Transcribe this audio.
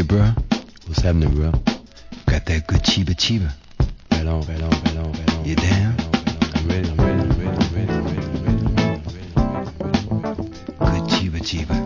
bro? What's happening, bro? Got that good chiba chiba. Right on, right on, right on, right on. You down? I'm ready, I'm ready, I'm ready, I'm ready, I'm ready, I'm ready, I'm ready, I'm ready, I'm ready. Good chiba chiba.